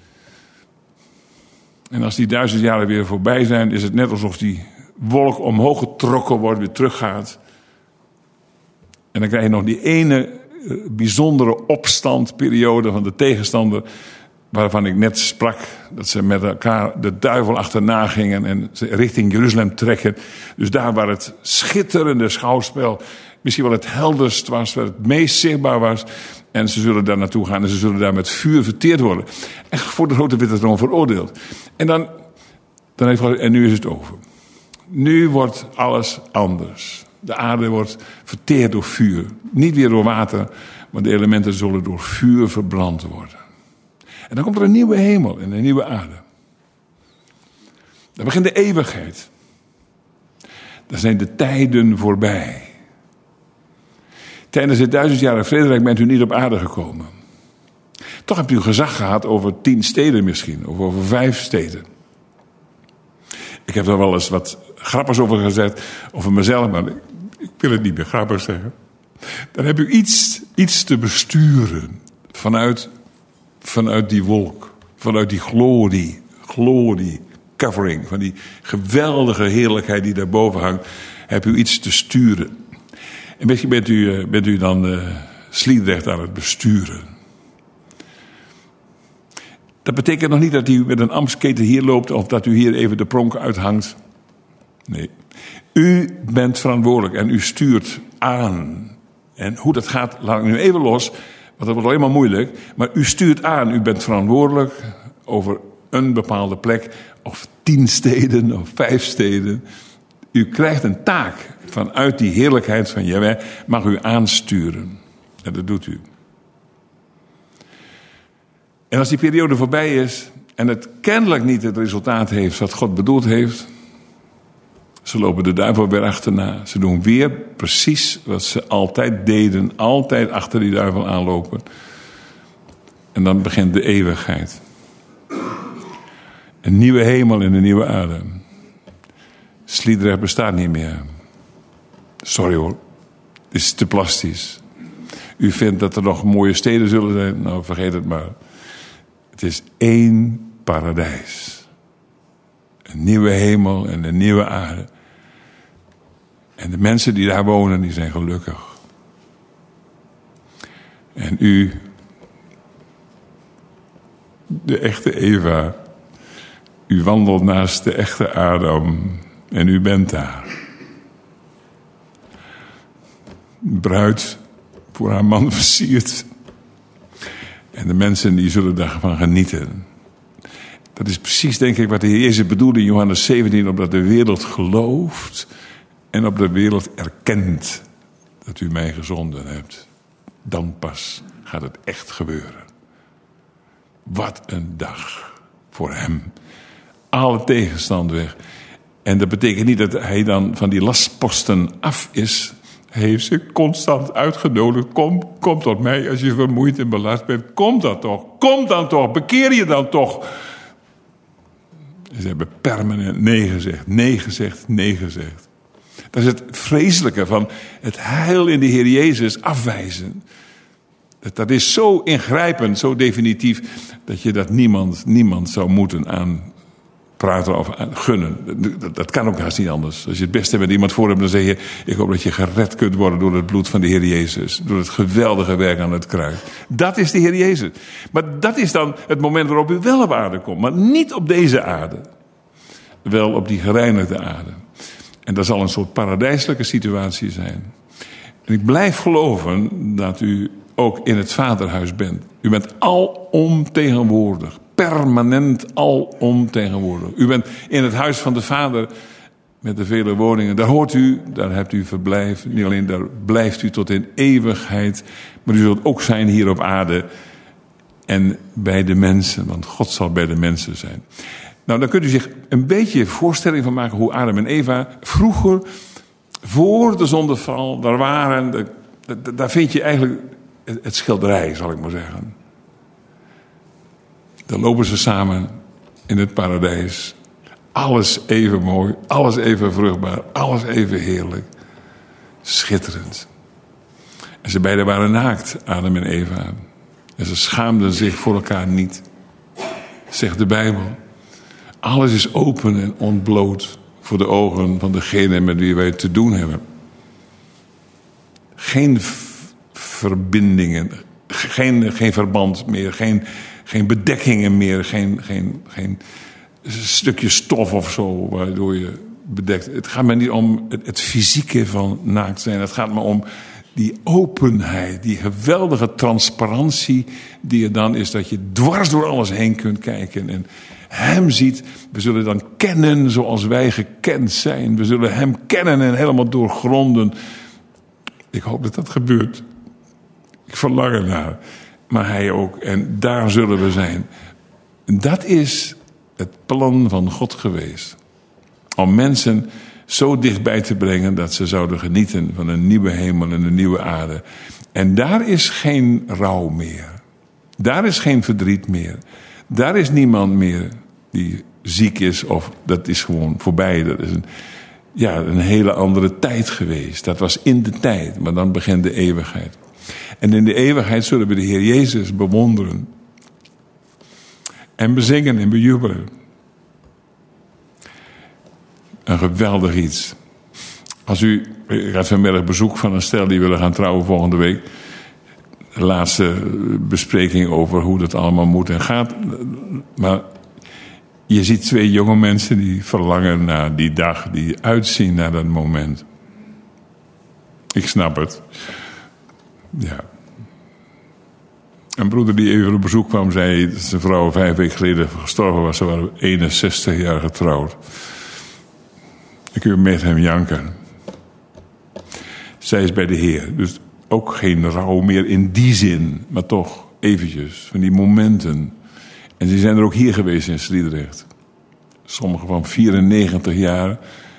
En als die 1000 jaren weer voorbij zijn. Is het net alsof die wolk omhoog getrokken wordt. Weer teruggaat. En dan krijg je nog die ene bijzondere opstandperiode van de tegenstander. Waarvan ik net sprak, dat ze met elkaar de duivel achterna gingen en ze richting Jeruzalem trekken. Dus daar waar het schitterende schouwspel misschien wel het helderst was, waar het meest zichtbaar was. En ze zullen daar naartoe gaan en ze zullen daar met vuur verteerd worden. En voor de grote witte troon veroordeeld. En en nu is het over. Nu wordt alles anders. De aarde wordt verteerd door vuur. Niet weer door water, maar de elementen zullen door vuur verbrand worden. En dan komt er een nieuwe hemel en een nieuwe aarde. Dan begint de eeuwigheid. Dan zijn de tijden voorbij. Tijdens het 1000-jarige vrederijk bent u niet op aarde gekomen. Toch hebt u gezag gehad over 10 steden misschien, of over 5 steden. Ik heb er wel eens wat grappigs over gezegd, over mezelf, maar ik wil het niet meer grappig zeggen. Dan heb u iets te besturen vanuit die wolk, vanuit die glorie covering, van die geweldige heerlijkheid die daarboven hangt, heb u iets te sturen. En misschien bent u dan Sliedrecht aan het besturen. Dat betekent nog niet dat u met een ambtsketen hier loopt of dat u hier even de pronk uithangt. Nee. U bent verantwoordelijk en u stuurt aan. En hoe dat gaat, laat ik nu even los, want dat wordt alleen maar moeilijk. Maar u stuurt aan, u bent verantwoordelijk over een bepaalde plek, of 10 steden, of 5 steden. U krijgt een taak vanuit die heerlijkheid van Jahweh, mag u aansturen. En dat doet u. En als die periode voorbij is en het kennelijk niet het resultaat heeft wat God bedoeld heeft, ze lopen de duivel weer achterna. Ze doen weer precies wat ze altijd deden, altijd achter die duivel aanlopen. En dan begint de eeuwigheid. Een nieuwe hemel en een nieuwe aarde. Sliedrecht bestaat niet meer. Sorry hoor, het is te plastisch. U vindt dat er nog mooie steden zullen zijn? Nou, vergeet het maar. Het is 1 paradijs. Een nieuwe hemel en een nieuwe aarde. En de mensen die daar wonen, die zijn gelukkig. En u, de echte Eva, u wandelt naast de echte Adam en u bent daar. Bruid voor haar man versierd. En de mensen die zullen daarvan genieten. Dat is precies, denk ik, wat de Heer Jezus bedoelde in Johannes 17, opdat de wereld gelooft en op de wereld erkent dat u mij gezonden hebt. Dan pas gaat het echt gebeuren. Wat een dag voor hem. Alle tegenstand weg. En dat betekent niet dat hij dan van die lastposten af is. Hij heeft ze constant uitgenodigd. Kom tot mij als je vermoeid en belast bent. Kom dan toch. Kom dan toch. Bekeer je dan toch. Ze hebben permanent nee gezegd. Nee gezegd. Nee gezegd. Dat is het vreselijke van het heil in de Heer Jezus afwijzen. Dat is zo ingrijpend, zo definitief, dat je dat niemand zou moeten aanpraten of gunnen. Dat kan ook haast niet anders. Als je het beste met iemand voor hebt, dan zeg je, ik hoop dat je gered kunt worden door het bloed van de Heer Jezus. Door het geweldige werk aan het kruis. Dat is de Heer Jezus. Maar dat is dan het moment waarop u wel op aarde komt. Maar niet op deze aarde. Wel op die gereinigde aarde. En dat zal een soort paradijselijke situatie zijn. En ik blijf geloven dat u ook in het vaderhuis bent. U bent alomtegenwoordig. Permanent alomtegenwoordig. U bent in het huis van de Vader met de vele woningen. Daar hoort u, daar hebt u verblijf. Niet alleen daar blijft u tot in eeuwigheid. Maar u zult ook zijn hier op aarde. En bij de mensen. Want God zal bij de mensen zijn. Nou, dan kunt u zich een beetje voorstelling van maken hoe Adam en Eva vroeger, voor de zondeval, daar waren. Daar vind je eigenlijk het schilderij, zal ik maar zeggen. Dan lopen ze samen in het paradijs. Alles even mooi, alles even vruchtbaar, alles even heerlijk. Schitterend. En ze beiden waren naakt, Adam en Eva. En ze schaamden zich voor elkaar niet. Zegt de Bijbel. Alles is open en ontbloot voor de ogen van degene met wie wij te doen hebben. Geen verbindingen, geen verband meer, geen bedekkingen meer, geen stukje stof of zo waardoor je bedekt. Het gaat me niet om het fysieke van naakt zijn. Het gaat me om die openheid, die geweldige transparantie die er dan is, dat je dwars door alles heen kunt kijken en hem ziet. We zullen dan kennen zoals wij gekend zijn. We zullen hem kennen en helemaal doorgronden. Ik hoop dat dat gebeurt. Ik verlang ernaar. Maar hij ook. En daar zullen we zijn. En dat is het plan van God geweest. Om mensen zo dichtbij te brengen dat ze zouden genieten van een nieuwe hemel en een nieuwe aarde. En daar is geen rouw meer. Daar is geen verdriet meer. Daar is niemand meer die ziek is of dat is gewoon voorbij. Dat is een hele andere tijd geweest. Dat was in de tijd, maar dan begint de eeuwigheid. En in de eeuwigheid zullen we de Heer Jezus bewonderen. En bezingen en bejubelen. Een geweldig iets. Ik had vanmiddag bezoek van een stel die willen gaan trouwen volgende week. De laatste bespreking over hoe dat allemaal moet en gaat. Maar je ziet 2 jonge mensen die verlangen naar die dag, die uitzien naar dat moment. Ik snap het. Ja. Een broeder die even op bezoek kwam, zei dat zijn vrouw 5 weken geleden gestorven was. Ze waren 61 jaar getrouwd. Ik kun met hem janken. Zij is bij de Heer. Dus ook geen rouw meer in die zin. Maar toch eventjes van die momenten. En die zijn er ook hier geweest in Sliedrecht. Sommigen van 94 jaar.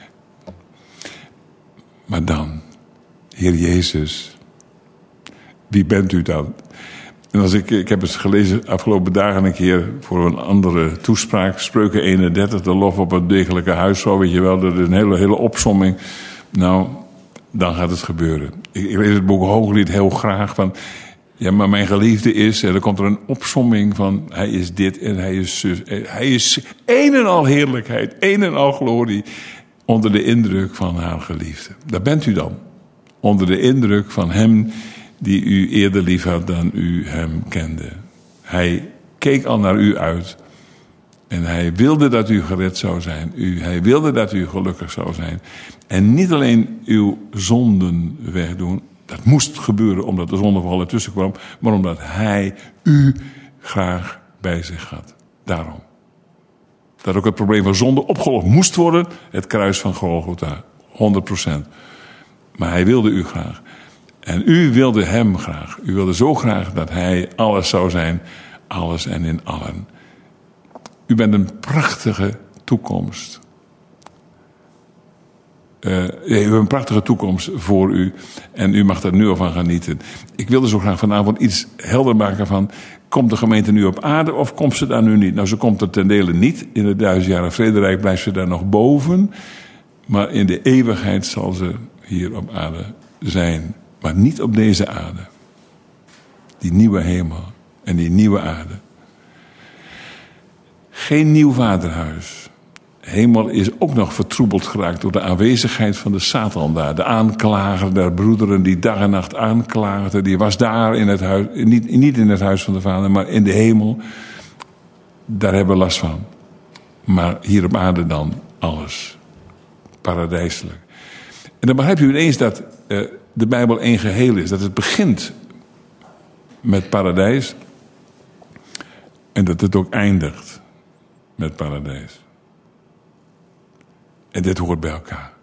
Maar dan, Heer Jezus, wie bent u dan? En als ik heb het gelezen afgelopen dagen een keer voor een andere toespraak. Spreuken 31, de lof op het degelijke huisvrouw. Weet je wel, dat is een hele opsomming. Nou, dan gaat het gebeuren. Ik lees het boek Hooglied heel graag van... Ja, maar mijn geliefde is... En dan komt er een opsomming van... Hij is dit en hij is zus. Hij is een en al heerlijkheid, een en al glorie... onder de indruk van haar geliefde. Daar bent u dan. Onder de indruk van hem... die u eerder lief had dan u hem kende. Hij keek al naar u uit. En hij wilde dat u gered zou zijn. Hij wilde dat u gelukkig zou zijn. En niet alleen uw zonden wegdoen. Dat moest gebeuren omdat de zondeval ertussen kwam. Maar omdat hij u graag bij zich had. Daarom. Dat ook het probleem van zonde opgelost moest worden. Het kruis van Golgotha. 100%. Maar hij wilde u graag. En u wilde hem graag. U wilde zo graag dat hij alles zou zijn. Alles en in allen. U bent een prachtige toekomst. U heeft een prachtige toekomst voor u. En u mag er nu al van genieten. Ik wilde zo graag vanavond iets helder maken van... Komt de gemeente nu op aarde of komt ze daar nu niet? Nou, ze komt er ten dele niet. In het 1000-jarig vrederijk blijft ze daar nog boven. Maar in de eeuwigheid zal ze hier op aarde zijn. Maar niet op deze aarde. Die nieuwe hemel en die nieuwe aarde. Geen nieuw vaderhuis. Hemel is ook nog vertroebeld geraakt door de aanwezigheid van de Satan daar. De aanklager der broederen die dag en nacht aanklaagde. Die was daar in het huis, niet in het huis van de Vader, maar in de hemel. Daar hebben we last van. Maar hier op aarde dan alles. Paradijselijk. En dan begrijpt u ineens dat de Bijbel één geheel is. Dat het begint met paradijs. En dat het ook eindigt met paradijs. En dit hoort bij elkaar.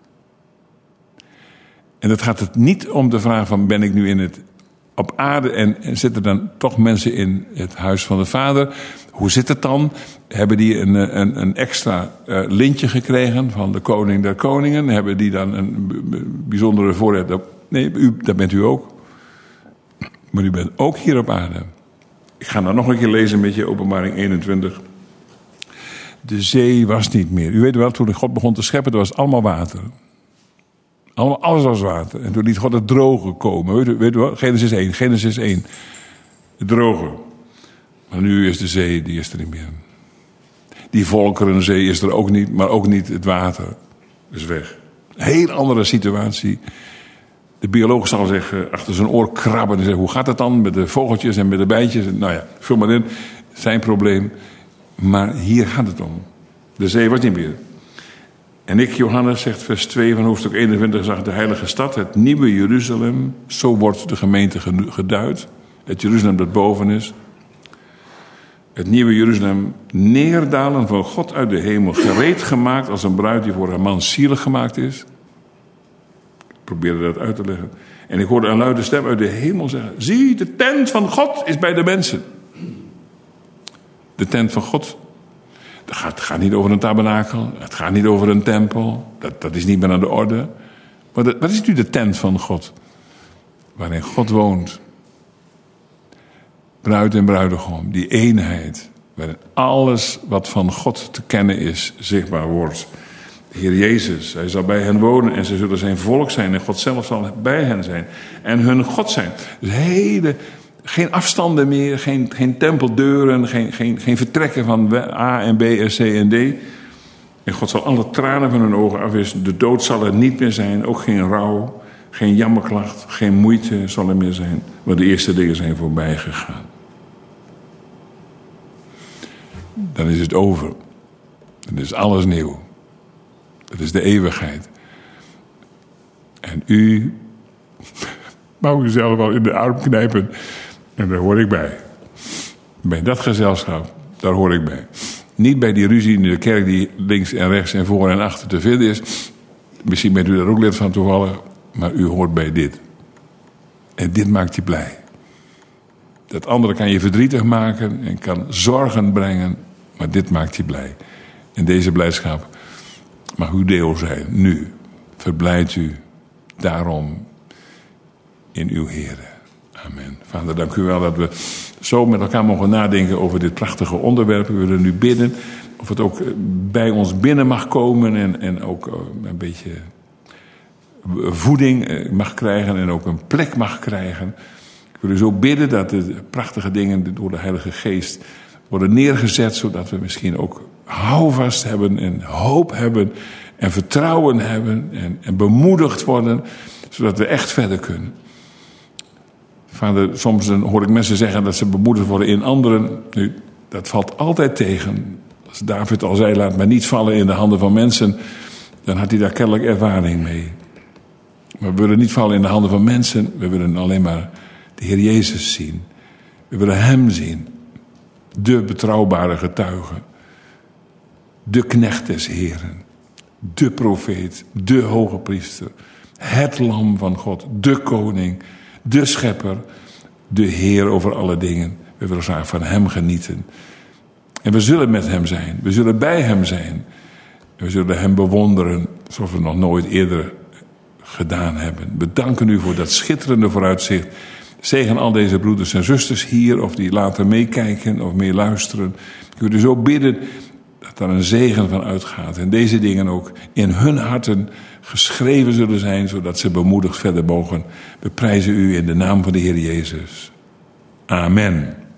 En dat gaat het niet om de vraag van... ben ik nu op aarde en zitten dan toch mensen in het huis van de Vader? Hoe zit het dan? Hebben die een extra lintje gekregen van de koning der koningen? Hebben die dan een bijzondere voorrecht? Nee, dat bent u ook. Maar u bent ook hier op aarde. Ik ga nou nog een keer lezen met je Openbaring 21... De zee was niet meer. U weet wel, toen God begon te scheppen, er was allemaal water. Alles was water. En toen liet God het droge komen. Weet u wel? Genesis 1. Het droge. Maar nu is de zee, die is er niet meer. Die volkerenzee is er ook niet, maar ook niet het water. Is weg. Een heel andere situatie. De bioloog zal zeggen, achter zijn oor krabben en zeggen... hoe gaat het dan met de vogeltjes en met de bijtjes? Nou ja, vul maar in. Zijn probleem. Maar hier gaat het om. De zee was niet meer. En ik, Johannes, zegt vers 2 van hoofdstuk 21... zag de heilige stad, het nieuwe Jeruzalem. Zo wordt de gemeente geduid. Het Jeruzalem dat boven is. Het nieuwe Jeruzalem neerdalen van God uit de hemel. Gereed gemaakt als een bruid die voor haar man zielig gemaakt is. Ik probeerde dat uit te leggen. En ik hoorde een luide stem uit de hemel zeggen... Zie, de tent van God is bij de mensen. De tent van God. Het gaat niet over een tabernakel. Het gaat niet over een tempel. Dat is niet meer aan de orde. Maar wat is nu de tent van God? Waarin God woont. Bruid en bruidegom. Die eenheid. Waarin alles wat van God te kennen is, zichtbaar wordt. De Heer Jezus, hij zal bij hen wonen en ze zullen zijn volk zijn. En God zelf zal bij hen zijn. En hun God zijn. Dus geen afstanden meer, geen tempeldeuren, geen vertrekken van A en B en C en D. En God zal alle tranen van hun ogen afwissen. De dood zal er niet meer zijn, ook geen rouw, geen jammerklacht, geen moeite zal er meer zijn. Want de eerste dingen zijn voorbij gegaan. Dan is het over. Dan is alles nieuw. Dat is de eeuwigheid. En u mag uzelf wel in de arm knijpen. En daar hoor ik bij. Bij dat gezelschap, daar hoor ik bij. Niet bij die ruzie in de kerk die links en rechts en voor en achter te vinden is. Misschien bent u daar ook lid van toevallig, maar u hoort bij dit. En dit maakt je blij. Dat andere kan je verdrietig maken en kan zorgen brengen, maar dit maakt je blij. En deze blijdschap mag uw deel zijn, nu. Verblijdt u daarom in uw Heere. Amen. Vader, dank u wel dat we zo met elkaar mogen nadenken over dit prachtige onderwerp. We willen nu bidden of het ook bij ons binnen mag komen en ook een beetje voeding mag krijgen en ook een plek mag krijgen. Ik wil u zo bidden dat de prachtige dingen door de Heilige Geest worden neergezet, zodat we misschien ook houvast hebben en hoop hebben en vertrouwen hebben en bemoedigd worden, zodat we echt verder kunnen. Vader, soms hoor ik mensen zeggen dat ze bemoedigd worden in anderen. Nu, dat valt altijd tegen. Als David al zei, laat mij niet vallen in de handen van mensen, dan had hij daar kennelijk ervaring mee. Maar we willen niet vallen in de handen van mensen, we willen alleen maar de Heer Jezus zien. We willen Hem zien. De betrouwbare getuige. De knecht des Heeren. De profeet. De hoge priester. Het lam van God. De koning. De schepper. De Heer over alle dingen. We willen graag van Hem genieten. En we zullen met Hem zijn. We zullen bij Hem zijn. En we zullen Hem bewonderen zoals we nog nooit eerder gedaan hebben. We danken u voor dat schitterende vooruitzicht. Zegen al deze broeders en zusters hier, of die later meekijken of meeluisteren. Ik wil u zo bidden dat daar een zegen van uitgaat. En deze dingen ook in hun harten geschreven zullen zijn, zodat ze bemoedigd verder mogen. We prijzen u in de naam van de Heer Jezus. Amen.